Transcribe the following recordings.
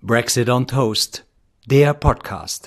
Brexit on Toast, der Podcast.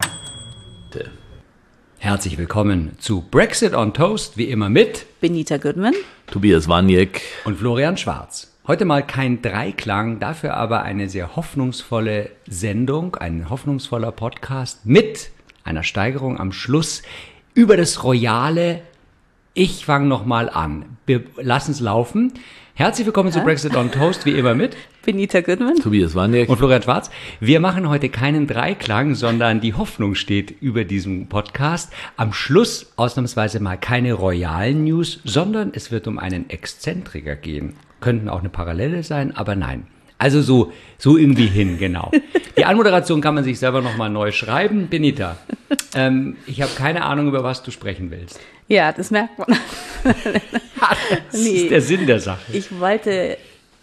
Herzlich willkommen zu Brexit on Toast, wie immer mit Benita Goodman, Tobias Waniek und Florian Schwarz. Heute mal kein Dreiklang, dafür aber eine sehr hoffnungsvolle Sendung, ein hoffnungsvoller Podcast mit einer Steigerung am Schluss über das royale Ich fange nochmal an. Wir lassen es laufen. Herzlich willkommen zu Brexit on Toast, wie immer mit Benita Goodman, Tobias Waniek und Florian Schwarz. Wir machen heute keinen Dreiklang, sondern die Hoffnung steht über diesem Podcast. Am Schluss ausnahmsweise mal keine royalen News, sondern es wird um einen Exzentriker gehen. Könnten auch eine Parallele sein, aber nein. Also so irgendwie hin, genau. Die Anmoderation kann man sich selber nochmal neu schreiben. Benita, ich habe keine Ahnung, über was du sprechen willst. Ja, das merkt man. Das ist der Sinn der Sache. Ich wollte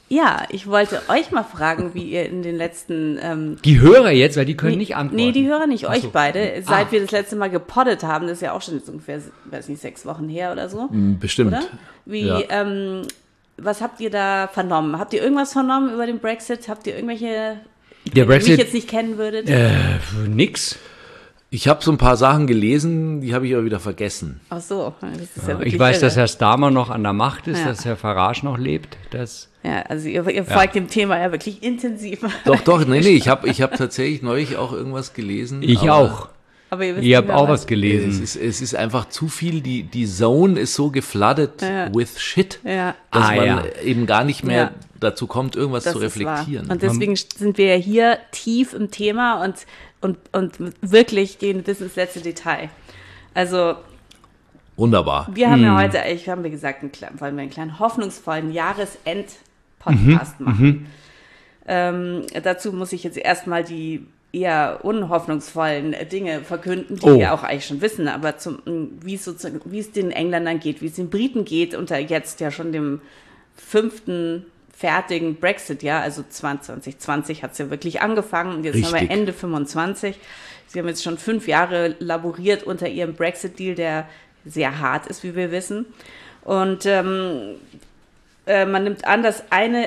euch mal fragen, wie ihr in den letzten... Die Hörer jetzt, weil die können nicht antworten. Nee, die Hörer nicht, Ach euch so. beide. Seit wir das letzte Mal gepoddet haben, das ist ja auch schon jetzt ungefähr, 6 Wochen her oder so. bestimmt. Oder? Wie, Ja. Was habt ihr da vernommen? Habt ihr irgendwas vernommen über den Brexit? Habt ihr irgendwelche, Der die Brexit, ihr mich jetzt nicht kennen würdet? nix. Ich habe so ein paar Sachen gelesen, die habe ich aber wieder vergessen. Ach so, das ist ja wirklich Ich weiß, irre. dass Herr Starmer noch an der Macht ist, Ja. dass Herr Farage noch lebt. Ja, also ihr folgt dem Thema ja wirklich intensiv. Doch, nee, ich hab tatsächlich neulich auch irgendwas gelesen. Ich aber auch. Aber ihr wisst Ich nicht habe mehr auch was gelesen. Es ist einfach zu viel, die Zone ist so geflooded with shit, Ja. dass man ja. eben gar nicht mehr Ja. dazu kommt, irgendwas Das zu ist wahr. reflektieren. Und deswegen sind wir ja hier tief im Thema und wirklich gehen bis ins letzte Detail. Also Wunderbar. wir haben ja heute, haben wir gesagt, wollen wir einen kleinen hoffnungsvollen Jahresend-Podcast machen. Dazu muss ich jetzt erstmal die eher unhoffnungsvollen Dinge verkünden, die wir auch eigentlich schon wissen, aber wie es den Engländern geht, wie es den Briten geht, unter jetzt ja schon dem 5. fertigen Brexit, ja, also 2020 hat es ja wirklich angefangen und jetzt haben wir Richtig. Ende 25. Sie haben jetzt schon 5 Jahre laboriert unter ihrem Brexit-Deal, der sehr hart ist, wie wir wissen. Und man nimmt an, dass eine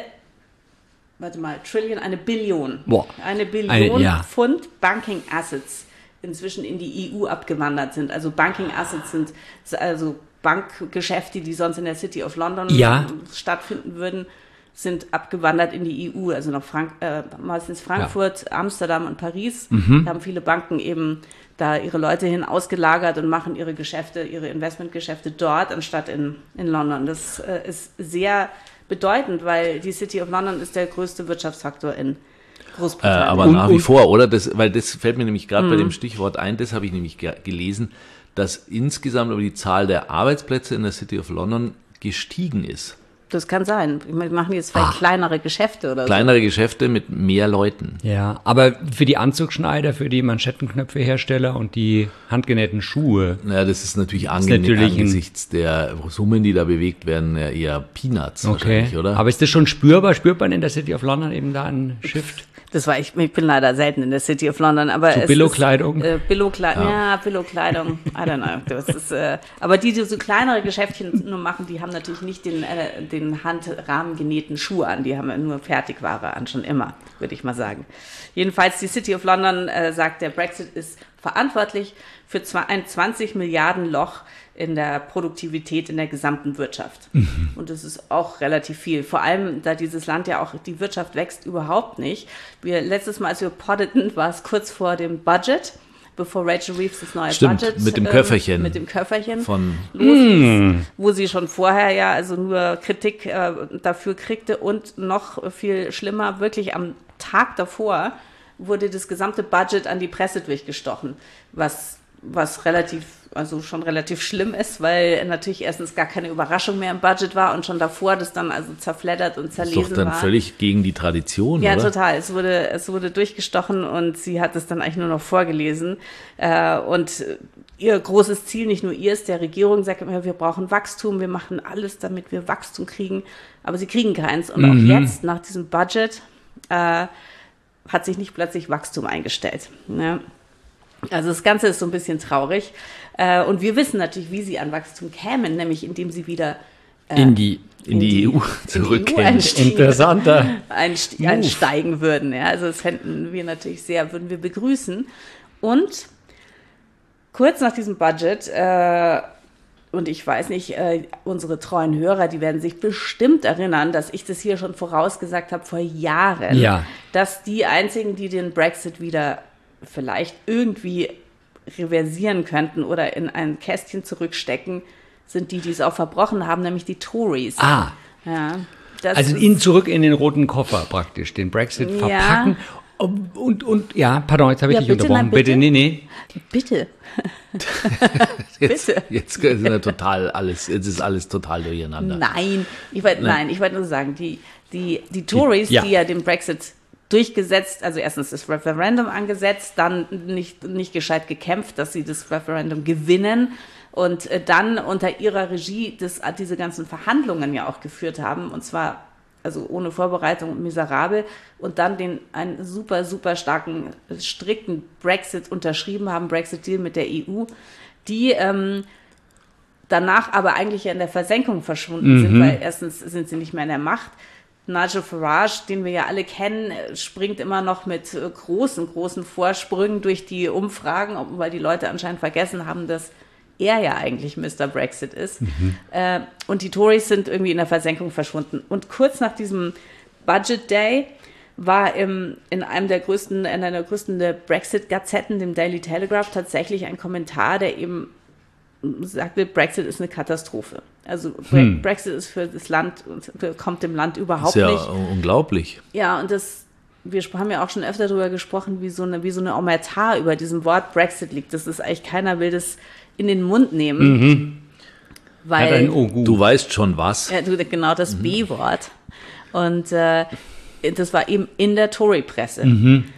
Billion. Boah. Eine Billion Ja. Pfund Banking Assets inzwischen in die EU abgewandert sind. Also Banking Assets sind also Bankgeschäfte, die sonst in der City of London stattfinden würden, sind abgewandert in die EU. Also nach meistens Frankfurt, Amsterdam und Paris. Da haben viele Banken eben da ihre Leute hin ausgelagert und machen ihre Geschäfte, ihre Investmentgeschäfte dort, anstatt in London. Das ist sehr bedeutend, weil die City of London ist der größte Wirtschaftsfaktor in Großbritannien. Aber nach wie vor, oder? Weil das fällt mir nämlich gerade bei dem Stichwort ein, das habe ich nämlich gelesen, dass insgesamt aber die Zahl der Arbeitsplätze in der City of London gestiegen ist. Das kann sein. Wir machen jetzt vielleicht kleinere Geschäfte oder Kleinere Geschäfte mit mehr Leuten. Ja, aber für die Anzugschneider, für die Manschettenknöpfehersteller und die handgenähten Schuhe. Naja, das ist natürlich, natürlich angesichts der Summen, die da bewegt werden, ja eher Peanuts wahrscheinlich, oder? Aber ist das schon spürbar? Spürt man in der City of London eben da einen Shift? Das war ich bin leider selten in der City of London, aber So Billo-Kleidung? Billo-Kleidung, Billo-Kleidung, I don't know. Das ist, aber die so kleinere Geschäftchen nur machen, die haben natürlich nicht den handrahmengenähten Schuh an, die haben ja nur Fertigware an, schon immer, würde ich mal sagen. Jedenfalls die City of London sagt, der Brexit ist verantwortlich für ein 20 Milliarden Loch in der Produktivität in der gesamten Wirtschaft. Und das ist auch relativ viel. Vor allem, da dieses Land ja auch, die Wirtschaft wächst überhaupt nicht. Letztes Mal, als wir poddeten, war es kurz vor dem Budget, bevor Rachel Reeves das neue Stimmt, Budget mit dem Köfferchen. Mit dem Köfferchen Von los ist, wo sie schon vorher ja also nur Kritik dafür kriegte und noch viel schlimmer, wirklich am Tag davor wurde das gesamte Budget an die Presse durchgestochen, was schon relativ schlimm ist, weil natürlich erstens gar keine Überraschung mehr im Budget war und schon davor das dann also zerfleddert und ist zerlesen doch dann war. völlig gegen die Tradition, Ja, oder? total. Es wurde durchgestochen und sie hat es dann eigentlich nur noch vorgelesen. Und ihr großes Ziel, nicht nur ihrs, der Regierung, sagt immer, wir brauchen Wachstum, wir machen alles, damit wir Wachstum kriegen. Aber sie kriegen keins. Und auch jetzt, nach diesem Budget, hat sich nicht plötzlich Wachstum eingestellt. Ne? Also das Ganze ist so ein bisschen traurig. Und wir wissen natürlich, wie sie an Wachstum kämen, nämlich indem sie wieder in die EU zurückkehren. Interessanter einsteigen würden. Ja, also das würden wir begrüßen. Und kurz nach diesem Budget, und ich weiß nicht, unsere treuen Hörer, die werden sich bestimmt erinnern, dass ich das hier schon vorausgesagt habe vor Jahren, dass die einzigen, die den Brexit wieder vielleicht irgendwie reversieren könnten oder in ein Kästchen zurückstecken, sind die es auch verbrochen haben, nämlich die Tories. Ah. Ja, also zurück in den roten Koffer praktisch, den Brexit verpacken. Und pardon, jetzt habe ich dich unterbrochen. Bitte, nee. Bitte. Jetzt ist alles total durcheinander. Nein, ich wollte nur sagen, die Tories, die ja den Brexit durchgesetzt, also erstens das Referendum angesetzt, dann nicht gescheit gekämpft, dass sie das Referendum gewinnen und dann unter ihrer Regie diese ganzen Verhandlungen ja auch geführt haben, und zwar also ohne Vorbereitung und miserabel, und dann einen super, super starken, strikten Brexit unterschrieben haben, Brexit-Deal mit der EU, die danach aber eigentlich ja in der Versenkung verschwunden sind, weil erstens sind sie nicht mehr in der Macht. Nigel Farage, den wir ja alle kennen, springt immer noch mit großen Vorsprüngen durch die Umfragen, weil die Leute anscheinend vergessen haben, dass er ja eigentlich Mr. Brexit ist. Und die Tories sind irgendwie in der Versenkung verschwunden. Und kurz nach diesem Budget Day war in einer der größten Brexit-Gazetten, dem Daily Telegraph, tatsächlich ein Kommentar, der eben sagte, Brexit ist eine Katastrophe. Also Brexit ist für das Land, kommt dem Land überhaupt nicht. Ist ja unglaublich. Ja, und wir haben ja auch schon öfter darüber gesprochen, wie so eine Omerta über diesem Wort Brexit liegt. Das ist eigentlich, keiner will das in den Mund nehmen. Weil du weißt schon was. Ja, genau, das B-Wort. Und das war eben in der Tory-Presse.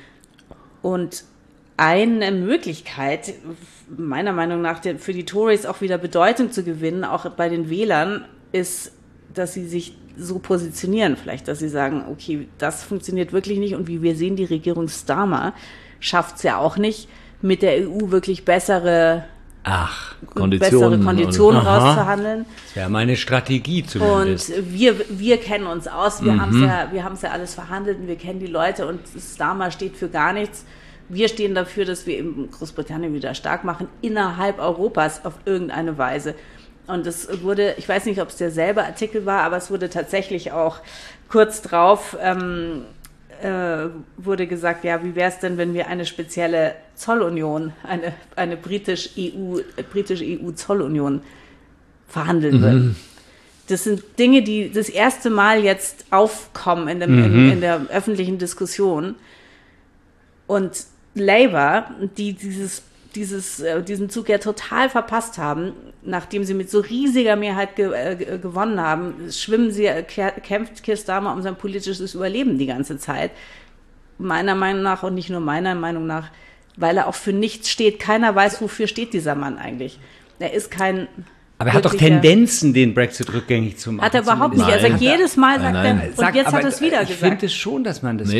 Und eine Möglichkeit, meiner Meinung nach, für die Tories auch wieder Bedeutung zu gewinnen, auch bei den Wählern, ist, dass sie sich so positionieren vielleicht, dass sie sagen, okay, das funktioniert wirklich nicht, und wie wir sehen, die Regierung Starmer schafft es ja auch nicht, mit der EU wirklich bessere Konditionen rauszuhandeln. Das wäre meine Strategie zumindest. Und wir kennen uns aus, wir haben es ja alles verhandelt und wir kennen die Leute, und Starmer steht für gar nichts. Wir stehen dafür, dass wir eben Großbritannien wieder stark machen, innerhalb Europas auf irgendeine Weise. Und es wurde, ich weiß nicht, ob es derselbe Artikel war, aber es wurde tatsächlich auch kurz drauf, wurde gesagt, ja, wie wäre es denn, wenn wir eine spezielle Zollunion, eine britisch-EU-Zollunion verhandeln würden. Das sind Dinge, die das erste Mal jetzt aufkommen in der öffentlichen Diskussion. Und Labour, die diesen Zug ja total verpasst haben, nachdem sie mit so riesiger Mehrheit gewonnen haben, kämpft Keir Starmer um sein politisches Überleben die ganze Zeit. Meiner Meinung nach, und nicht nur meiner Meinung nach, weil er auch für nichts steht. Keiner weiß, wofür steht dieser Mann eigentlich. Er ist kein... Aber er hat doch Tendenzen, den Brexit rückgängig zu machen. Hat er überhaupt nicht. Er sagt jedes Mal, sagt er, und jetzt hat er es wieder gesagt. Ich finde es schon, dass man das... hör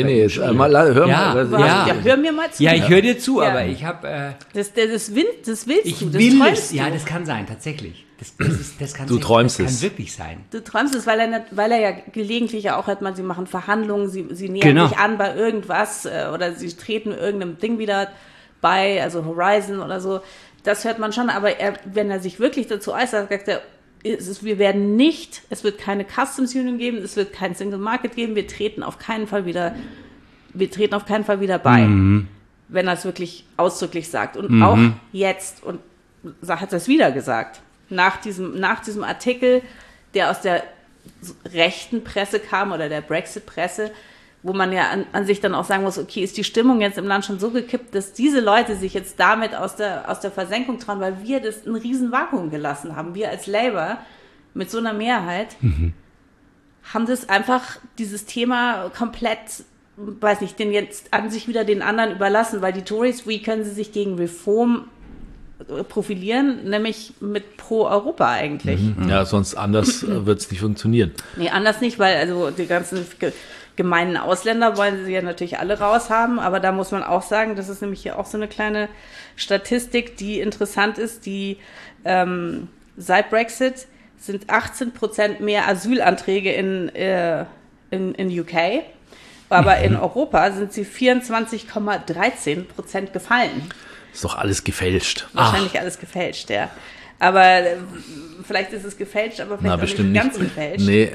mir mal zu. Ja, ich höre dir zu, aber ich habe... Das willst du, das träumst du. Ja, das kann sein, tatsächlich. Das kann wirklich sein. Du träumst es, weil er ja gelegentlich auch hört, sie machen Verhandlungen, sie nähern sich an bei irgendwas oder sie treten irgendeinem Ding wieder bei, also Horizon oder so. Das hört man schon, aber wenn er sich wirklich dazu äußert, sagt er, es wird keine Customs Union geben, es wird kein Single Market geben, wir treten auf keinen Fall wieder bei, wenn er es wirklich ausdrücklich sagt. Und auch jetzt, und hat er es wieder gesagt, nach diesem Artikel, der aus der rechten Presse kam oder der Brexit-Presse, wo man ja an sich dann auch sagen muss, okay, ist die Stimmung jetzt im Land schon so gekippt, dass diese Leute sich jetzt damit aus der Versenkung trauen, weil wir das ein riesen Vakuum gelassen haben. Wir als Labour mit so einer Mehrheit haben das einfach, dieses Thema komplett, weiß nicht, den jetzt an sich wieder den anderen überlassen, weil die Tories, wie können sie sich gegen Reform profilieren, nämlich mit Pro-Europa eigentlich. Ja, sonst anders wird es nicht funktionieren. Nee, anders nicht, weil also die ganzen gemeinen Ausländer wollen sie ja natürlich alle raushaben, aber da muss man auch sagen, das ist nämlich hier auch so eine kleine Statistik, die interessant ist, die seit Brexit sind 18% mehr Asylanträge in UK, aber in Europa sind sie 24,13% gefallen. Ist doch alles gefälscht. Wahrscheinlich alles gefälscht, ja. Aber vielleicht ist es gefälscht, aber vielleicht auch bestimmt nicht ganz gefälscht. Nee,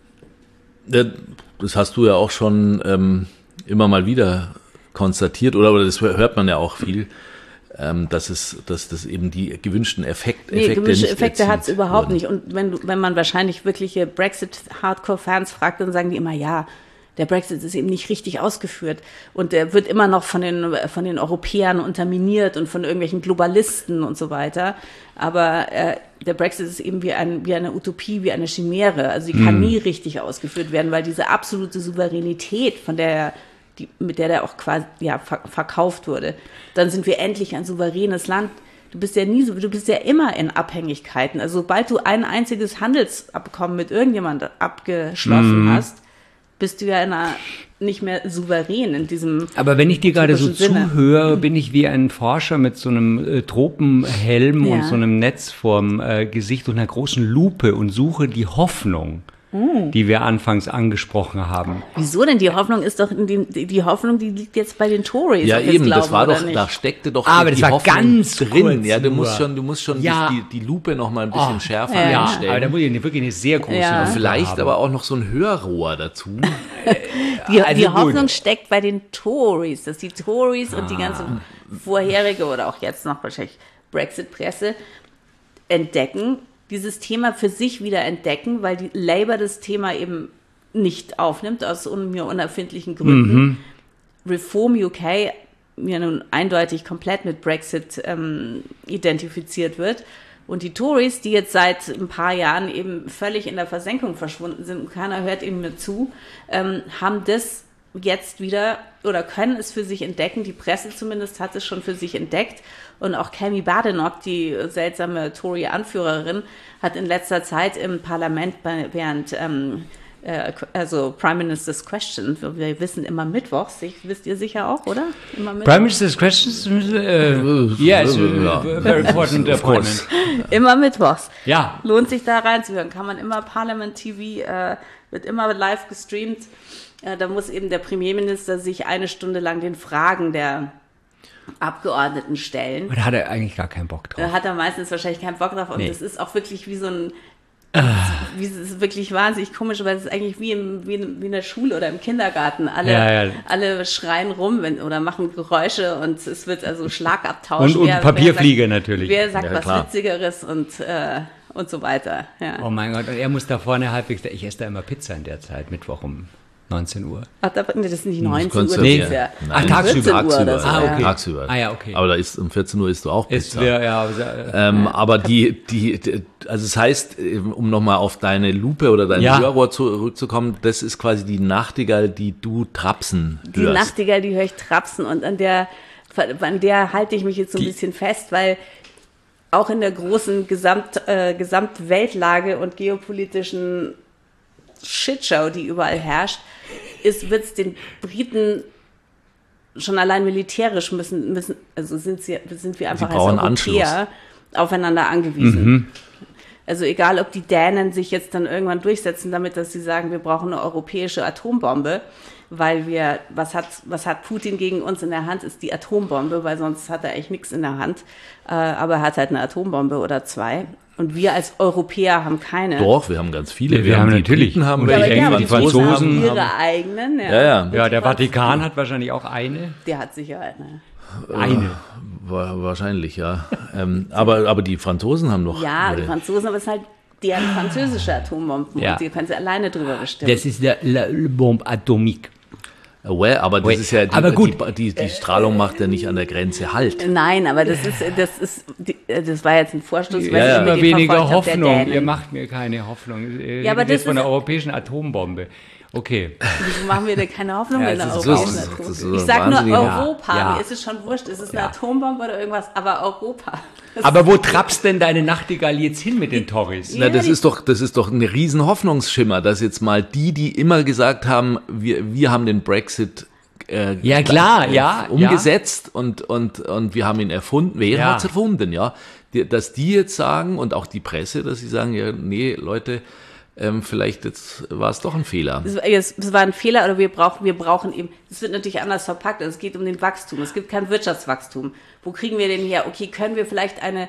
das hast du ja auch schon immer mal wieder konstatiert, oder das hört man ja auch viel, dass das eben die gewünschten Effekte gewünschte nicht Effekte hat es erzielt überhaupt wurden. nicht. Und wenn man wahrscheinlich wirkliche Brexit-Hardcore-Fans fragt, dann sagen die immer, ja, der Brexit ist eben nicht richtig ausgeführt und der wird immer noch von den Europäern unterminiert und von irgendwelchen Globalisten und so weiter. Aber der Brexit ist eben wie eine Utopie, wie eine Chimäre. Also die kann nie richtig ausgeführt werden, weil diese absolute Souveränität, mit der auch quasi verkauft wurde, dann sind wir endlich ein souveränes Land. Du bist ja immer in Abhängigkeiten. Also sobald du ein einziges Handelsabkommen mit irgendjemandem abgeschlossen hast, bist du ja nicht mehr souverän in diesem. Aber wenn ich dir gerade so typischen Sinne. zuhöre, bin ich wie ein Forscher mit so einem Tropenhelm und so einem Netz vorm Gesicht und einer großen Lupe und suche die Hoffnung, die wir anfangs angesprochen haben. Wieso denn? Die Hoffnung ist doch, die Hoffnung, die liegt jetzt bei den Tories. Ja, ob wir es eben, das glauben war oder doch, nicht. da steckte doch Aber die das war Hoffnung ganz drin. kurz Ja, du nur. musst schon Ja. die Lupe noch mal ein bisschen schärfer Ja, einstellen. aber da muss ich wirklich eine sehr große Ja. Lupe Vielleicht haben. aber auch noch so ein Hörrohr dazu. Die Also gut. Hoffnung steckt bei den Tories, dass die Tories und die ganze vorherige oder auch jetzt noch wahrscheinlich Brexit-Presse entdecken, dieses Thema für sich wieder entdecken, weil die Labour das Thema eben nicht aufnimmt, aus mir unerfindlichen Gründen. Reform UK ja nun eindeutig komplett mit Brexit identifiziert wird. Und die Tories, die jetzt seit ein paar Jahren eben völlig in der Versenkung verschwunden sind und keiner hört ihnen mehr zu, haben das jetzt wieder oder können es für sich entdecken. Die Presse zumindest hat es schon für sich entdeckt. Und auch Kemi Badenoch, die seltsame Tory-Anführerin, hat in letzter Zeit im Parlament während Prime Minister's Questions, wir wissen immer mittwochs, wisst ihr sicher auch, oder? Immer mittwochs. Prime Minister's Questions? Yes, very important Of course. appointment. Immer mittwochs. Ja. Lohnt sich da reinzuhören. Kann man immer Parliament TV, wird immer live gestreamt. Da muss eben der Premierminister sich eine Stunde lang den Fragen der Abgeordneten stellen. Da hat er eigentlich gar keinen Bock drauf. Da hat er meistens wahrscheinlich keinen Bock drauf. Und Nee. das ist auch wirklich wie so ein, es ist wirklich wahnsinnig komisch, weil es ist eigentlich wie in der Schule oder im Kindergarten. Alle schreien rum oder machen Geräusche und es wird also Schlagabtausch. Und Papierflieger wer natürlich. Wer sagt Ja, was klar. Witzigeres und so weiter. Ja. Oh mein Gott, und er muss da vorne halbwegs, ich esse da immer Pizza in der Zeit, Mittwoch um 19 Uhr. Ach, das ist nicht 19 Uhr, kannst das du- ist ja Nein, tagsüber. 14 Uhr oder so. Ah, okay. Tagsüber. Ah, ja, okay. Aber da ist um 14 Uhr isst du auch Ist Pizza. aber Aber also es heißt, um nochmal auf deine Lupe oder dein Ja. Hörrohr zurückzukommen, das ist quasi die Nachtigall, die du trapsen hörst. Die Nachtigall, die höre ich trapsen und an der halte ich mich jetzt so ein bisschen fest, weil auch in der großen Gesamtweltlage und geopolitischen Shitshow, die überall herrscht, wird es den Briten schon allein militärisch also sind wir einfach als brauchen Europäer aufeinander angewiesen. Also egal, ob die Dänen sich jetzt dann irgendwann durchsetzen damit, dass sie sagen, wir brauchen eine europäische Atombombe, weil was hat Putin gegen uns in der Hand, ist die Atombombe, weil sonst hat er eigentlich nichts in der Hand, aber er hat halt eine Atombombe oder zwei. Und wir als Europäer haben keine. Doch, wir haben ganz viele. Wir haben die natürlich. Briten haben Oder welche, die aber die Franzosen Franzosen haben ihre eigenen. Ja. Ja, der Vatikan hat wahrscheinlich auch eine. Der hat sicher eine. Eine. Wahrscheinlich, ja. Aber die Franzosen haben noch. Ja, die ihre. Franzosen, aber es ist halt deren französische Atombomben Ja. und die können sie alleine drüber bestimmen. Das ist der Bombe atomique. Aber das ist ja, Aber gut. Die Strahlung macht ja nicht an der Grenze Halt. Nein, aber das war jetzt ein Vorstoß, weil Ja, ich ja. mir Immer den weniger verfolgt habe, der Hoffnung. Dänen. Ihr macht mir keine Hoffnung. Ihr Ja, aber redet jetzt das von der ist- europäischen Atombombe. Okay. Wieso machen wir denn keine Hoffnung Ja, in der das ist europäischen so- Atombombe? das ist so Ich sag nur wahnsinnig- Europa, Ja. mir ist es schon wurscht, ist es eine Ja. Atombombe oder irgendwas, aber Europa. Aber wo trappst denn deine Nachtigall jetzt hin mit den Tories? Na, das ist doch ein riesen Hoffnungsschimmer, dass jetzt mal die immer gesagt haben, wir haben den Brexit Ja, klar, ja. umgesetzt und wir haben ihn erfunden. Wer Ja. hat's erfunden, ja? dass die jetzt sagen und auch die Presse, dass sie sagen, ja, nee, Leute, vielleicht jetzt war es doch ein Fehler. Es war ein Fehler, oder wir brauchen eben, es wird natürlich anders verpackt, also es geht um den Wachstum, es gibt kein Wirtschaftswachstum. Wo kriegen wir denn her? Okay, können wir vielleicht eine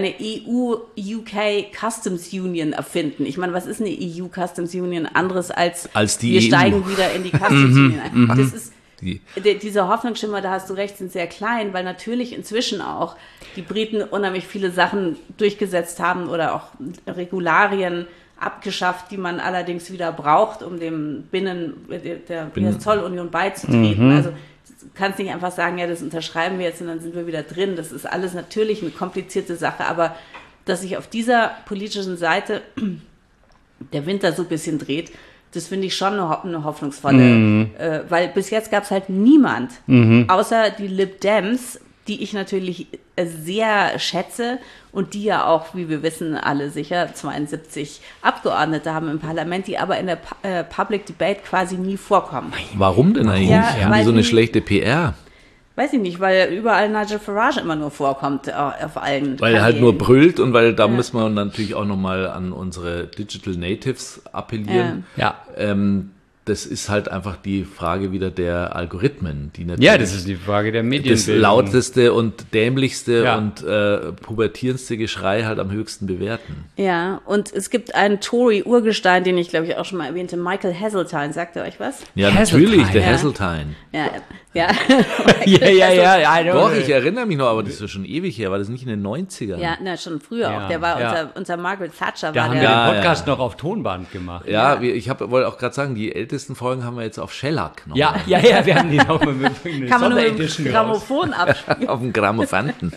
EU-UK Customs Union erfinden? Ich meine, was ist eine EU Customs Union anderes als die wir EU. Steigen wieder in die Customs Union ein? Das ist diese Hoffnungsschimmer, da hast du recht, sind sehr klein, weil natürlich inzwischen auch die Briten unheimlich viele Sachen durchgesetzt haben oder auch Regularien abgeschafft, die man allerdings wieder braucht, um dem der Zollunion beizutreten. Also du kannst nicht einfach sagen, ja, das unterschreiben wir jetzt und dann sind wir wieder drin. Das ist alles natürlich eine komplizierte Sache, aber dass sich auf dieser politischen Seite der Winter so ein bisschen dreht, das finde ich schon eine hoffnungsvolle, weil bis jetzt gab es halt niemand, außer die Lib Dems, die ich natürlich sehr schätze und die ja auch, wie wir wissen, alle sicher 72 Abgeordnete haben im Parlament, die aber in der Public Debate quasi nie vorkommen. Warum denn eigentlich? Ja, Haben die so eine schlechte PR? Weiß ich nicht, weil überall Nigel Farage immer nur vorkommt auf allen Weil er halt Kanälen. nur brüllt und weil da müssen wir natürlich auch nochmal an unsere Digital Natives appellieren. Ja. Das ist halt einfach die Frage wieder der Algorithmen, die natürlich Ja, das ist die Frage der Medienbildung. das lauteste und dämlichste Ja. und pubertierendste Geschrei halt am höchsten bewerten. Ja, und es gibt einen Tory-Urgestein, den ich glaube ich auch schon mal erwähnte, Michael Heseltine. Sagt er euch was? Ja, Heseltine. natürlich, der Ja. Heseltine. Ja. Ja, I know. Doch, ich erinnere mich noch, aber das ist ja schon ewig her. War das nicht in den 90ern? Ja, schon früher Ja, auch. Der war ja. unter Margaret Thatcher. Da war haben wir der, den Podcast noch auf Tonband gemacht. Ja, ich wollte auch gerade sagen, die ältesten Folgen haben wir jetzt auf Shellac noch. Ja, wir haben die noch mal mit einer kann man nur mit Sonderedition dem raus. Grammophon abspielen. Auf dem Grammophanten.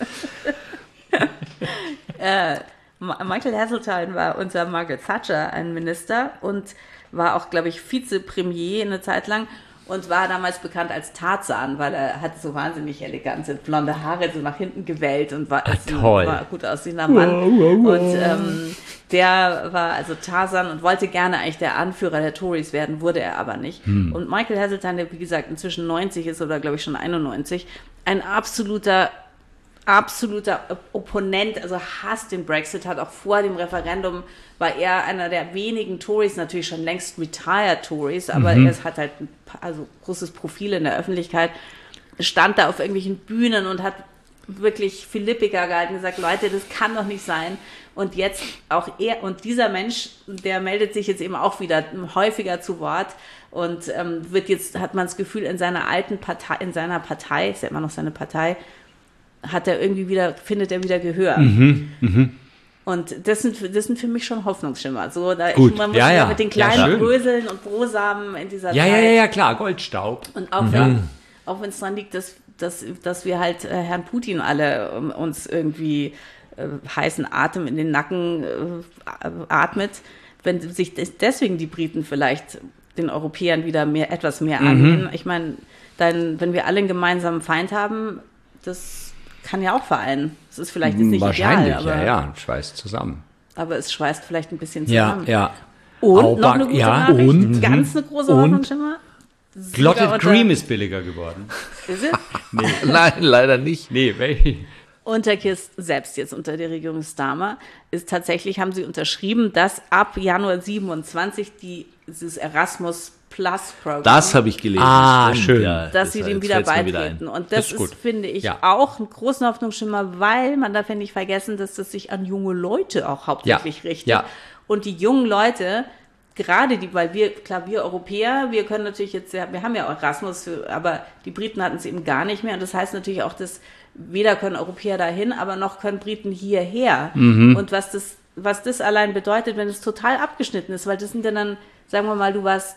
Michael Heseltine war unter Margaret Thatcher ein Minister und war auch, glaube ich, Vizepremier eine Zeit lang und war damals bekannt als Tarzan, weil er hat so wahnsinnig elegante blonde Haare so nach hinten gewellt und war toll. war gut aussehender Mann. Und der war also Tarzan und wollte gerne eigentlich der Anführer der Tories werden, wurde er aber nicht. Und Michael Heseltine, der wie gesagt inzwischen 90 ist oder glaube ich schon 91, ein absoluter Opponent, also hasst den Brexit, hat auch vor dem Referendum, war er einer der wenigen Tories, natürlich schon längst retired Tories, aber er hat halt ein großes Profil in der Öffentlichkeit, stand da auf irgendwelchen Bühnen und hat wirklich Philippiker gehalten und gesagt, Leute, das kann doch nicht sein. Und jetzt auch er und dieser Mensch, der meldet sich jetzt eben auch wieder häufiger zu Wort und hat man das Gefühl, in seiner alten Partei, ist ja immer noch seine Partei, findet er wieder Gehör. Und das sind für mich schon Hoffnungsschimmer. So, Gut. Man muss Ja. mit den Ja, kleinen schön. Bröseln und Brosamen in dieser Ja, Zeit. klar, Goldstaub. Und auch wenn es daran liegt, dass wir halt Herrn Putin alle uns irgendwie heißen Atem in den Nacken atmet, wenn sich deswegen die Briten vielleicht den Europäern wieder etwas mehr annehmen. Ich meine, wenn wir alle einen gemeinsamen Feind haben, das kann ja auch vereinen. Es ist vielleicht jetzt nicht Wahrscheinlich, ideal, ja, schweißt zusammen. aber es schweißt vielleicht ein bisschen zusammen. Ja. Und noch eine gute Nachricht, und? ganz eine große Hoffnungsschimmer. Clotted Cream ist billiger geworden. Ist es? Nein, leider nicht. Nee, welche? Unterkiss, selbst jetzt unter der Regierung Starmer, haben sie unterschrieben, dass ab Januar 27 dieses Erasmus Plus Programm, Das habe ich gelesen. Schön. Ja, dass sie dem jetzt wieder fällt's mir beitreten. ein. Und Das das ist gut. ist, finde ich, Ja. auch einen großen Hoffnungsschimmer, weil man darf ja nicht vergessen, dass das sich an junge Leute auch hauptsächlich richtet. Ja. Und die jungen Leute, gerade weil wir Europäer, wir können natürlich wir haben ja Erasmus, aber die Briten hatten es eben gar nicht mehr. Und das heißt natürlich auch, dass weder können Europäer dahin, aber noch können Briten hierher. Und was das allein bedeutet, wenn es total abgeschnitten ist, weil das sind dann, sagen wir mal, du warst,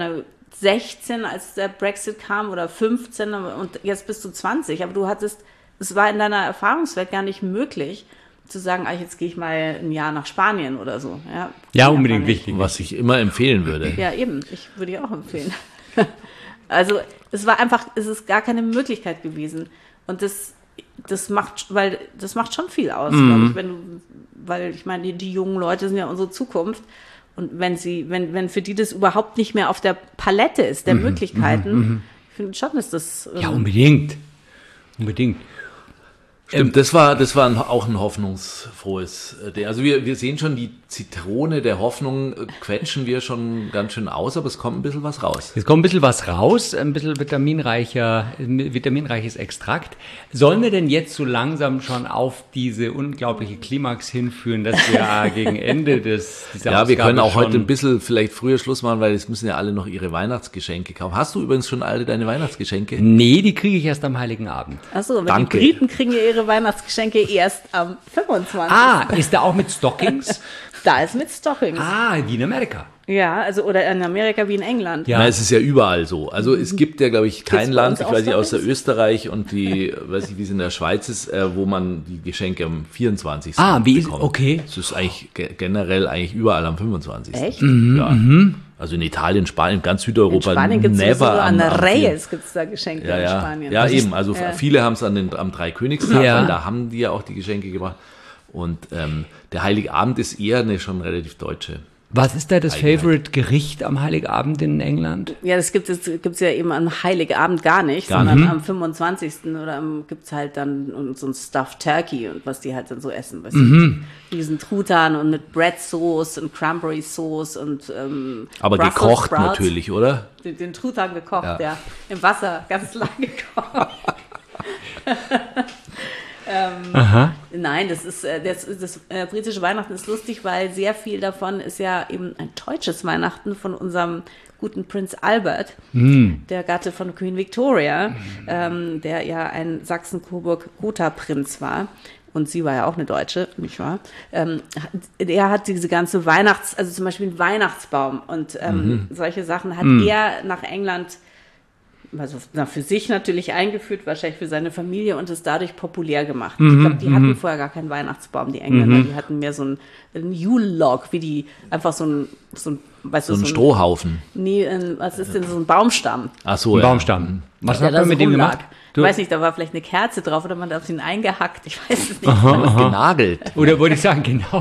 16, als der Brexit kam oder 15 und jetzt bist du 20, aber es war in deiner Erfahrungswelt gar nicht möglich, zu sagen, jetzt gehe ich mal ein Jahr nach Spanien oder so. Ja, Ging unbedingt einfach nicht. wichtig. Was ich immer empfehlen würde. Ja, eben. Würde ich auch empfehlen. Also, es ist gar keine Möglichkeit gewesen. Und das macht schon viel aus, glaube ich, weil ich meine, die jungen Leute sind ja unsere Zukunft. Und wenn für die das überhaupt nicht mehr auf der Palette ist, der Möglichkeiten, ich finde schon, ist das. Ja, unbedingt. Unbedingt. Stimmt, das war auch ein hoffnungsfrohes Ding. Also wir sehen schon, die Zitrone der Hoffnung quetschen wir schon ganz schön aus, aber es kommt ein bisschen was raus. Es kommt ein bisschen was raus, ein bisschen vitaminreiches Extrakt. Sollen wir denn jetzt so langsam schon auf diese unglaubliche Klimax hinführen, dass wir gegen Ende dieser Ausgabe wir können auch schon heute ein bisschen vielleicht früher Schluss machen, weil es müssen ja alle noch ihre Weihnachtsgeschenke kaufen. Hast du übrigens schon alle deine Weihnachtsgeschenke? Nee, die kriege ich erst am Heiligen Abend. Achso, aber Danke. die Briten kriegen ja ihre Weihnachtsgeschenke erst am 25. Ist da auch mit Stockings? Da ist mit Stockings. Wie in Amerika. Ja, also oder in Amerika wie in England. Ja. Na, es ist ja überall so. Also es gibt ja, glaube ich, kein bei Land, uns ich auch weiß nicht, außer Stockings? Österreich und weiß ich, wie es in der Schweiz ist, wo man die Geschenke am 24. Wie ist, bekommt. okay. Es ist eigentlich generell überall am 25. Echt? Ja. Also in Italien, Spanien, ganz Südeuropa, In Spanien gibt es never an am Reyes gibt's da Geschenke in Ja, Spanien. ja Das eben. ist- Also ja. viele haben es am Dreikönigstag, Ja. weil da haben die ja auch die Geschenke gebracht. Und der Heiligabend ist eher eine schon relativ deutsche. Was ist da das Eigenheit. Favorite-Gericht am Heiligabend in England? Ja, das gibt's ja eben am Heiligabend gar nicht, Gar sondern am 25. oder gibt's halt dann so ein Stuffed Turkey und was die halt dann so essen. Weißt du, diesen Truthahn und mit Bread Sauce und Cranberry Sauce und Aber Brussels gekocht Sprouts. natürlich, oder? Den Truthahn gekocht, Ja. ja. Im Wasser, ganz lang gekocht. Nein, das britische Weihnachten ist lustig, weil sehr viel davon ist ja eben ein deutsches Weihnachten von unserem guten Prinz Albert, der Gatte von Queen Victoria, der ja ein Sachsen-Coburg-Gotha-Prinz war. Und sie war ja auch eine Deutsche, nicht wahr? Er hat diese ganze also zum Beispiel einen Weihnachtsbaum und solche Sachen hat er nach England also für sich natürlich eingeführt, wahrscheinlich für seine Familie und es dadurch populär gemacht. Ich glaube, die hatten vorher gar keinen Weihnachtsbaum, die Engländer, die hatten mehr so einen Yule-Log, wie die einfach so ein weißt du, So ein Strohhaufen. Nee, was ist denn so ein Baumstamm? Ach so, Ein ja. Baumstamm. Was der hat da man so mit dem rumlag. gemacht? Ich weiß nicht, da war vielleicht eine Kerze drauf oder man hat ihn eingehackt, ich weiß es nicht. Genagelt. Oder wollte ich sagen, genau.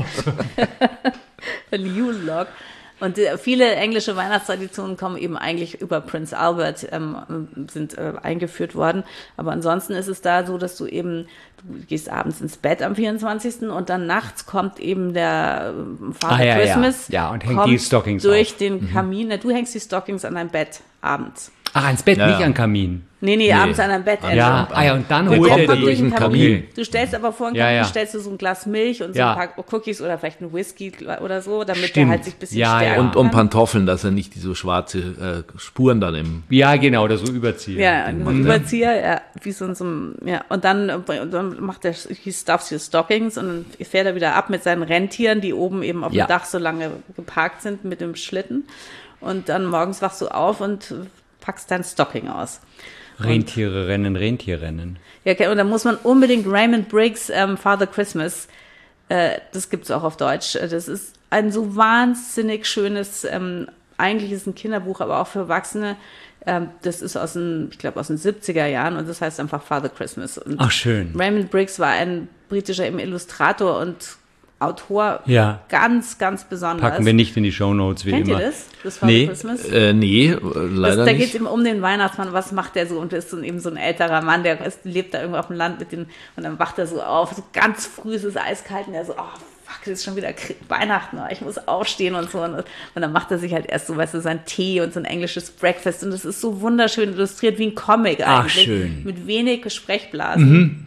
Ein Yule-Log. Und viele englische Weihnachtstraditionen kommen eben eigentlich über Prince Albert, sind eingeführt worden. Aber ansonsten ist es da so, dass du gehst abends ins Bett am 24. und dann nachts kommt eben der Father Ja. Christmas. Ja, und hängt kommt die Stockings durch auf. den Kamin. Na, du hängst die Stockings an dein Bett abends. Ins Bett, Ja, nicht ja. an Kamin. Nee, abends an dein Bett. Ja, und dann Der holt kommt er dann die. durch den Kamin. Du stellst aber vor den Ja, Kamin, ja. stellst du so ein Glas Milch und so Ja. ein paar Cookies oder vielleicht ein Whisky oder so, damit der Stimmt. halt sich ein bisschen Ja, ja. stärken Und um kann. Pantoffeln, dass er nicht die so schwarze Spuren dann im... Ja, genau, oder so überziehen. Ja, ein Überzieher, ja, wie so ein, ja. Und dann macht er, he stuffs your stockings und dann fährt er wieder ab mit seinen Rentieren, die oben eben auf Ja. dem Dach so lange geparkt sind mit dem Schlitten. Und dann morgens wachst du auf und packst dein Stocking aus. Rentiere rennen. Ja, okay, und dann muss man unbedingt Raymond Briggs Father Christmas, das gibt's auch auf Deutsch. Das ist ein so wahnsinnig schönes, eigentlich ist es ein Kinderbuch, aber auch für Erwachsene. Das ist ich glaube aus den 70er Jahren und das heißt einfach Father Christmas. Und Ach, schön. Raymond Briggs war ein britischer eben Illustrator und Autor, Ja. ganz, ganz besonders. Packen wir nicht in die Shownotes, wie Kennt immer. ihr das? Das Father Nee. Christmas? Nee, leider Da geht es nicht. eben um den Weihnachtsmann, was macht der so? Und das ist eben so ein älterer Mann, lebt da irgendwo auf dem Land und dann wacht er so auf, so ganz früh ist es eiskalt und er so, oh fuck, das ist schon wieder Weihnachten, ich muss aufstehen und so. Und dann macht er sich halt erst so, weißt du, sein Tee und so ein englisches Breakfast und das ist so wunderschön illustriert wie ein Comic Ach, eigentlich. schön. Mit wenig Sprechblasen.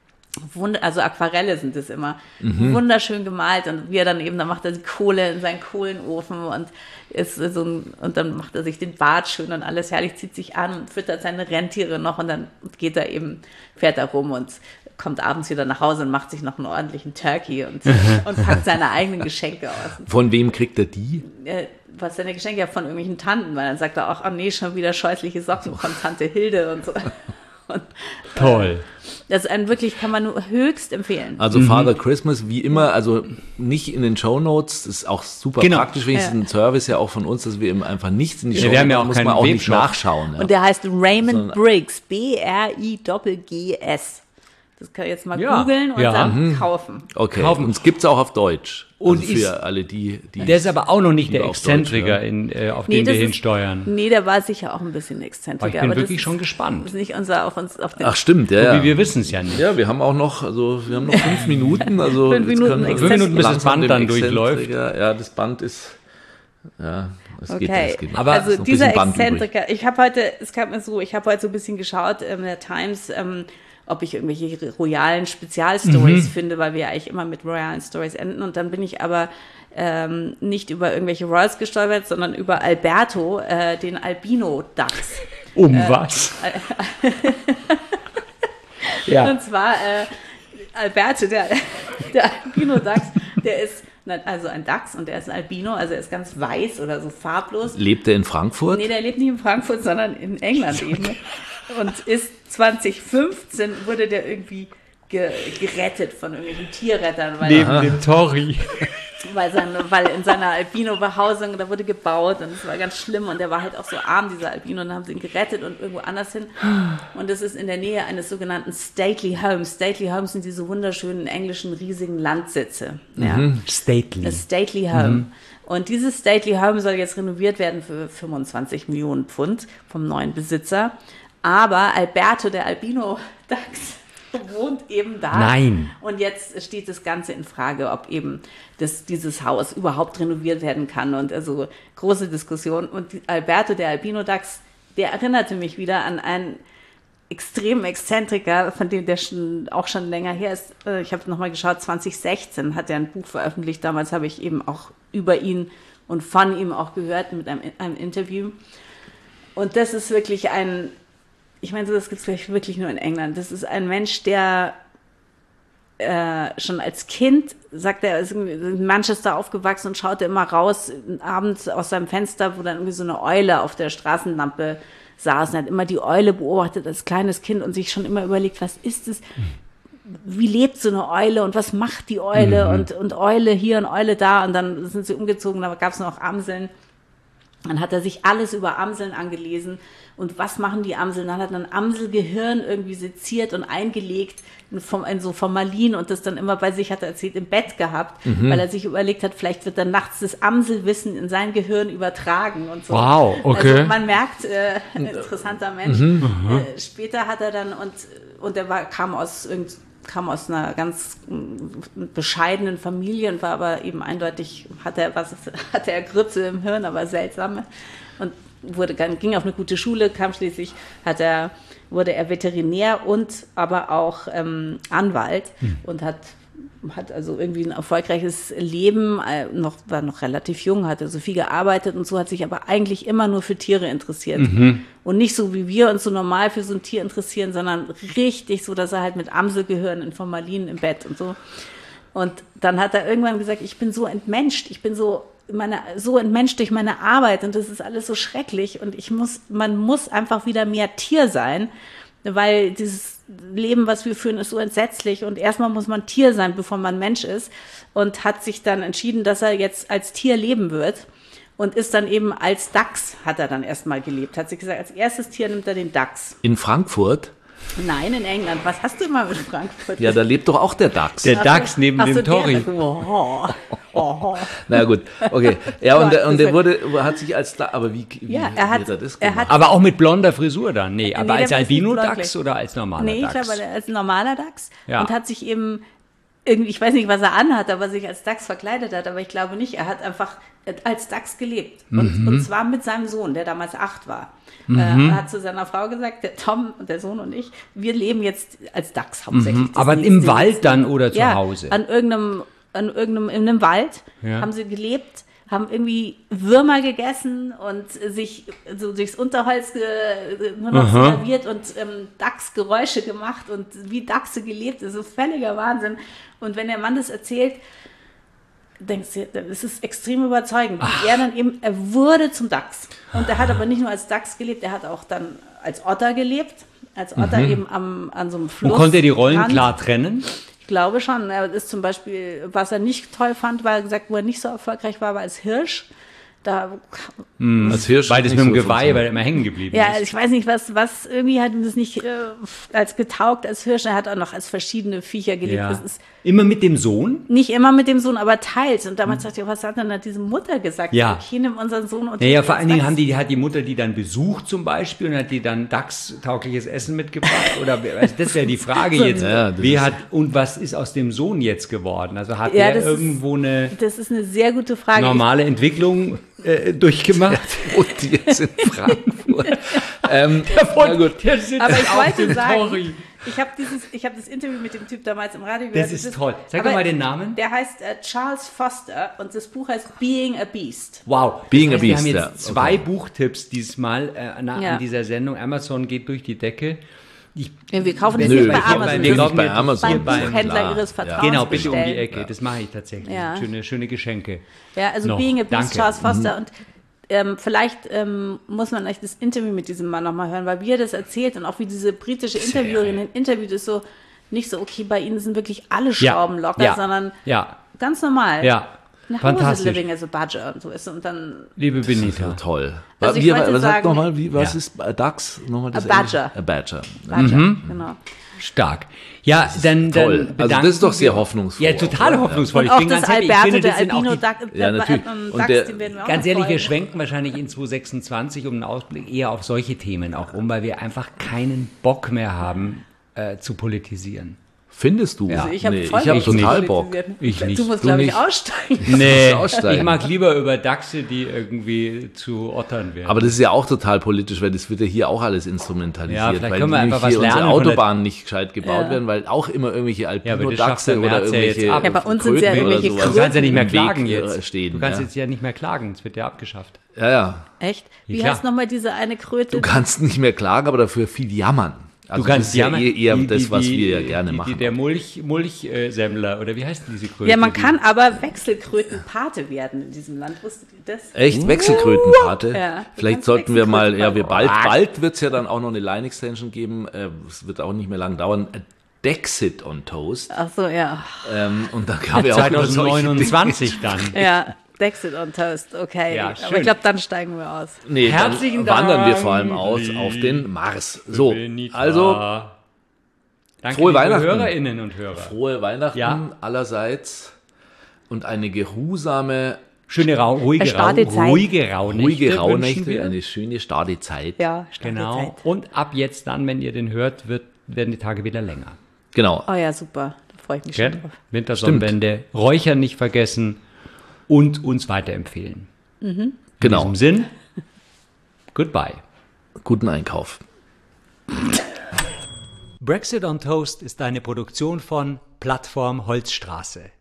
Also Aquarelle sind es immer, wunderschön gemalt und wie er dann macht er die Kohle in seinen Kohlenofen und und dann macht er sich den Bart schön und alles herrlich, zieht sich an und füttert seine Rentiere noch und dann fährt er rum und kommt abends wieder nach Hause und macht sich noch einen ordentlichen Turkey und packt seine eigenen Geschenke aus. Von wem kriegt er die? Was seine Geschenke ja von irgendwelchen Tanten, weil dann sagt er auch, oh nee, schon wieder scheußliche Socken von Tante Hilde und so. Und, Toll. das ist wirklich, kann man nur höchst empfehlen. Also Father Christmas, wie immer, also nicht in den Shownotes, das ist auch super Genau. praktisch, wenigstens ein Service ja auch von uns, dass wir eben einfach nichts in die Ja, wir haben Shownotes, ja auch muss keinen man auch nicht Webshop. nachschauen. Ja. Und der heißt Raymond Sondern- Briggs, Briggs. Das kann ich jetzt mal googeln und dann kaufen. Okay, Kaufen. und es gibt es auch auf Deutsch. Und also für alle die der ist aber auch noch nicht der auf Deutsch, Exzentriker, auf den wir hinsteuern. Nee, der war sicher auch ein bisschen Aber Exzentriker. ich bin aber wirklich das schon ist gespannt. nicht unser auf den. Ach stimmt, ja. Wir wissen es ja nicht. Ja, wir haben auch noch, wir haben noch 5 Minuten. Also 5 jetzt Minuten können wir 5 Minuten, bis das langsam Band dem dann durchläuft. Exzentriker- Ja, das Band ist, es geht noch. Aber also ist noch ein dieser bisschen Band Exzentriker, ich habe heute so ein bisschen geschaut in der Times, ob ich irgendwelche royalen Spezialstories finde, weil wir ja eigentlich immer mit royalen Stories enden. Und dann bin ich aber nicht über irgendwelche Royals gestolpert, sondern über Alberto, den Albino-Dachs. Was? Ja. Und zwar Alberto, der Albino-Dachs, der ist also ein Dachs und der ist ein Albino, also er ist ganz weiß oder so farblos. Lebt er in Frankfurt? Nee, der lebt nicht in Frankfurt, sondern in England eben. Und ist 2015 wurde der irgendwie gerettet von irgendwelchen Tierrettern. Neben dem Tori. Weil in seiner Albino-Behausung, da wurde gebaut und es war ganz schlimm und der war halt auch so arm, dieser Albino, und dann haben sie ihn gerettet und irgendwo anders hin. Und es ist in der Nähe eines sogenannten Stately Homes. Stately Homes sind diese wunderschönen englischen riesigen Landsitze. Ja. Stately. Das Stately Home. Und dieses Stately Home soll jetzt renoviert werden für 25 Millionen Pfund vom neuen Besitzer. Aber Alberto, der Albino-Dachs, wohnt eben da. Nein. Und jetzt steht das Ganze in Frage, ob eben dieses Haus überhaupt renoviert werden kann. Und also große Diskussion. Und Alberto, der Albino-Dachs, der erinnerte mich wieder an einen extremen Exzentriker, von dem der schon länger her ist. Ich habe nochmal geschaut, 2016 hat er ein Buch veröffentlicht. Damals habe ich eben auch über ihn und von ihm auch gehört mit einem Interview. Und das ist wirklich ich meine, das gibt es wirklich nur in England. Das ist ein Mensch, der schon als Kind, sagt er, ist in Manchester aufgewachsen und schaute immer raus, abends aus seinem Fenster, wo dann irgendwie so eine Eule auf der Straßenlampe saß. Und hat immer die Eule beobachtet als kleines Kind und sich schon immer überlegt, was ist es? Wie lebt so eine Eule und was macht die Eule? Und Eule hier und Eule da. Und dann sind sie umgezogen, da gab es noch Amseln. Dann hat er sich alles über Amseln angelesen und was machen die Amseln. Dann hat er ein Amselgehirn irgendwie seziert und eingelegt in so Formalin und das dann immer bei sich, hat er erzählt, im Bett gehabt, weil er sich überlegt hat, vielleicht wird dann nachts das Amselwissen in sein Gehirn übertragen und so. Wow, okay. Also man merkt, ein interessanter Mensch. Später hat er dann, und er kam aus einer ganz bescheidenen Familie und war aber eben eindeutig, hatte er Grütze im Hirn, aber seltsame. Und ging auf eine gute Schule, schließlich wurde er Veterinär und aber auch Anwalt und hat also irgendwie ein erfolgreiches Leben, war noch relativ jung, hat also viel gearbeitet und so, hat sich aber eigentlich immer nur für Tiere interessiert. Und nicht so, wie wir uns so normal für so ein Tier interessieren, sondern richtig so, dass er halt mit Amselgehirn in Formalin im Bett und so. Und dann hat er irgendwann gesagt, ich bin so entmenscht, so entmenscht durch meine Arbeit und das ist alles so schrecklich und man muss einfach wieder mehr Tier sein, weil dieses Leben, was wir führen, ist so entsetzlich und erstmal muss man Tier sein, bevor man Mensch ist, und hat sich dann entschieden, dass er jetzt als Tier leben wird und ist dann eben als Dachs, hat er dann erstmal gelebt, hat sich gesagt, als erstes Tier nimmt er den Dachs. In Frankfurt? Nein, in England. Was hast du immer mit Frankfurt? Ja, da lebt doch auch der Dachs. Der Dachs neben dem Tori. Na gut, okay. Ja, und er hat sich als Dachs, aber wie hat er das gemacht? Aber auch mit blonder Frisur dann? Nee, aber Nee, als der war nicht Albino-Dachs blondlich. oder als normaler Nee, ich Dachs? glaube, als normaler Dachs. Ja. Und hat sich eben irgendwie, ich weiß nicht, was er anhat, aber sich als Dachs verkleidet hat, aber ich glaube nicht. Er hat einfach als Dachs gelebt. Und zwar mit seinem Sohn, der damals 8 war. Er hat zu seiner Frau gesagt, der Tom und der Sohn und ich, wir leben jetzt als Dachs hauptsächlich. Das Aber nächste im Wald dann oder zu Hause? In einem Wald haben sie gelebt, haben irgendwie Würmer gegessen und sich so durchs Unterholz nur noch serviert und Dachsgeräusche gemacht und wie Dachse gelebt, das ist so völliger Wahnsinn. Und wenn der Mann das erzählt, denkst du, das ist extrem überzeugend. Und er wurde zum Dachs. Und er hat aber nicht nur als Dachs gelebt, er hat auch dann als Otter gelebt. Als Otter eben an so einem Fluss. Und konnte er die Rollen klar trennen? Ich glaube schon. Er ist zum Beispiel, was er nicht toll fand, wo er nicht so erfolgreich war als Hirsch. Da, Als Hirsch Weil das nicht mit dem so Geweih, funktioniert. weil er immer hängen geblieben ja, ist. ich weiß nicht, was irgendwie hat ihm das nicht als getaugt, als Hirsch. Er hat auch noch als verschiedene Viecher gelebt. Ja. Das ist Immer mit dem Sohn? nicht immer mit dem Sohn, aber teils. Und damals dachte ich, was hat denn da diese Mutter gesagt? Ja. Okay, nimm unseren Sohn und Naja, vor allen Dingen was? hat die Mutter die dann besucht zum Beispiel und hat die dann dachstaugliches Essen mitgebracht? Oder also das wäre die Frage jetzt. Ja, das Wer ist- hat und was ist aus dem Sohn jetzt geworden? Also hat Ja, er das ist- irgendwo eine Das ist eine sehr gute Frage. normale Entwicklung durchgemacht? Und jetzt in Frankfurt. Na gut. Der sitzt Aber ich auf wollte dem sagen, Tory. ich habe das Interview mit dem Typ damals im Radio Das ist toll. Sag doch aber mal den Namen. Der heißt Charles Foster und das Buch heißt Being a Beast. Wow. Being a wir Beast, haben ja. jetzt zwei Okay. Buchtipps diesmal Ja. an dieser Sendung. Amazon geht durch die Decke. Ja, wir kaufen das Nö, nicht bei wir kaufen Amazon. natürlich kaufen bei jetzt Amazon. beim beim- Buchhändler klar, ihres ja. Vertrauens Genau, bitte um die bestellen. Ecke. Das mache ich tatsächlich. Ja. Schöne Geschenke. Ja, also Noch. Being a Beast, Danke. Charles Foster. Und vielleicht muss man euch das Interview mit diesem Mann nochmal hören, weil wie er das erzählt und auch wie diese britische Interviewerin den interviewt, ist so nicht so, okay, bei ihnen sind wirklich alle Schrauben locker, ja. sondern Ja, ganz normal. ja. How was it Fantastisch. living as a badger und so ist und dann Liebe Das ist Benita. ja toll. Also ich Wie, wollte was sagt sagen- nochmal, was Ja. ist Dachs? Nochmal das A Badger. Englische? A Badger. Badger, genau. Stark. Ja, dann Toll. dann Also das ist doch sehr hoffnungsvoll. Ja, total auch, hoffnungsvoll. Und Ich auch bin das ganz ehrlich, ich Alberto, finde, der das sind auch Albino die, Dachs, Ja, natürlich. Dachs, Und der- den werden wir auch ganz noch ehrlich, wir freuen. schwenken wahrscheinlich in 2026 um einen Ausblick eher auf solche Themen auch um, weil wir einfach keinen Bock mehr haben zu politisieren. Findest du? Also ich habe Nee, voll ich hab Bock total zu Bock. politisieren. Ich nicht. Du musst, Du glaube ich, nicht. aussteigen. Nee, aussteigen. ich mag lieber über Dachse, die irgendwie zu Ottern werden. Aber das ist ja auch total politisch, weil das wird ja hier auch alles Ja, instrumentalisiert, vielleicht weil können wir nämlich einfach was hier unsere lernen von der- Autobahnen nicht gescheit gebaut Ja. werden, weil auch immer irgendwelche Ja, aber das schafft Alpino-Dachse der oder Merz ja jetzt irgendwelche ab. Ja, bei uns sind's ja Kröten oder irgendwelche sowas du kannst ja nicht mehr im Weg, klagen jetzt. Stehen, Du kannst ja. jetzt ja nicht mehr klagen, es wird ja abgeschafft. Ja, ja. Echt? Wie klar. heißt nochmal diese eine Kröte? Du kannst nicht mehr klagen, aber dafür viel jammern. Also Du kannst das ist ja jammern. eher Die- das, was die- wir ja gerne machen. Der Mulchsemmler, oder wie heißt denn diese Kröte? Ja, man Die- kann aber Wechselkrötenpate werden in diesem Land. Wusstet ihr das? Echt? Wechselkrötenpate? Ja, du Vielleicht kannst sollten wir mal, ja, Wechselkrötenpate bald wird es ja dann auch noch eine Line-Extension geben. Es wird auch nicht mehr lang dauern. Dexit on Toast. Ach so, ja. Und da gab ja auch über solche Dinge. 2029 dann. Ja, Dexit on Toast, okay. Ja, Aber schön. ich glaube, dann steigen wir aus. Nee, Herzlichen dann wandern wir Dank, vor allem aus auf den Mars. So, Benita. also Danke, frohe liebe Weihnachten. Hörerinnen und Hörer. frohe Weihnachten Ja. allerseits und eine geruhsame, Schöne, ruhige Stadezeit. Rauhnächte ruhige wünschen Rauhnächte, wir. eine schöne Stadezeit. Ja, Genau. Stadezeit. Und ab jetzt dann, wenn ihr den hört, werden die Tage wieder länger. Genau. Oh ja, super. Da freue ich mich Gell? schon drauf. Wintersonnenwende, Räuchern nicht vergessen und uns weiterempfehlen. In Genau. diesem Sinn, goodbye. Guten Einkauf. Brexit on Toast ist eine Produktion von Plattform Holzstraße.